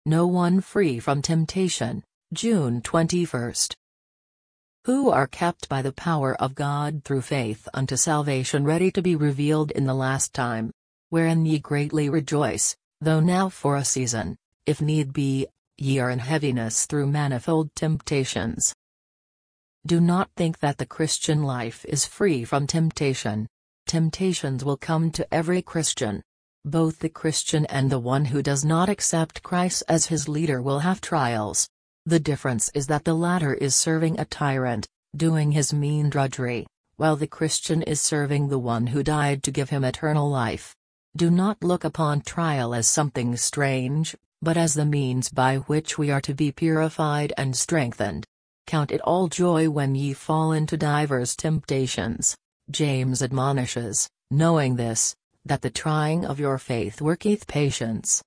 No one free from temptation. June 21. Who are kept by the power of God through faith unto salvation, ready to be revealed in the last time. Wherein ye greatly rejoice, though now for a season, if need be, ye are in heaviness through manifold temptations. Do not think that the Christian life is free from temptation. Temptations will come to every Christian. Both the Christian and the one who does not accept Christ as his leader will have trials. The difference is that the latter is serving a tyrant, doing his mean drudgery, while the Christian is serving the one who died to give him eternal life. Do not look upon trial as something strange, but as the means by which we are to be purified and strengthened. Count it all joy when ye fall into divers temptations, James admonishes, knowing this, that the trying of your faith worketh patience.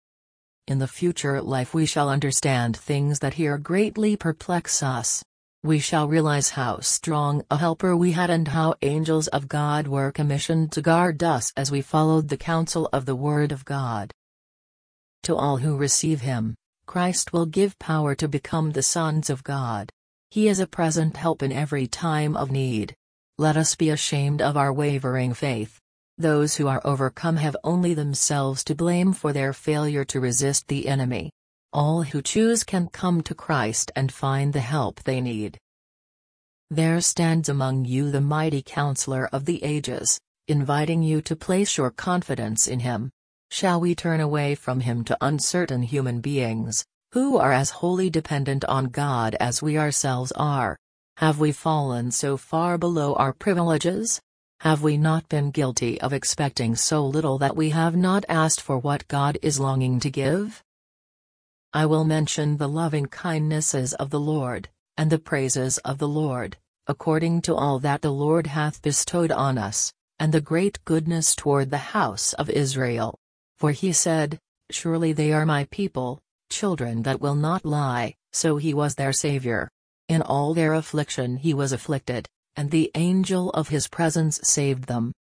In the future life we shall understand things that here greatly perplex us. We shall realize how strong a helper we had and how angels of God were commissioned to guard us as we followed the counsel of the Word of God. To all who receive Him, Christ will give power to become the sons of God. He is a present help in every time of need. Let us be ashamed of our wavering faith. Those who are overcome have only themselves to blame for their failure to resist the enemy. All who choose can come to Christ and find the help they need. There stands among you the mighty Counselor of the ages, inviting you to place your confidence in Him. Shall we turn away from Him to uncertain human beings, who are as wholly dependent on God as we ourselves are? Have we fallen so far below our privileges? Have we not been guilty of expecting so little that we have not asked for what God is longing to give? I will mention the loving kindnesses of the Lord, and the praises of the Lord, according to all that the Lord hath bestowed on us, and the great goodness toward the house of Israel. For he said, Surely they are my people, children that will not lie, so he was their Savior. In all their affliction he was afflicted, and the angel of his presence saved them.